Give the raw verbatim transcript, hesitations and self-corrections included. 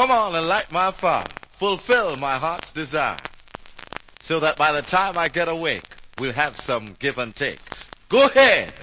Come on and light my fire. Fulfill my heart's desire. So that by the time I get awake, we'll have some give and take. Go ahead.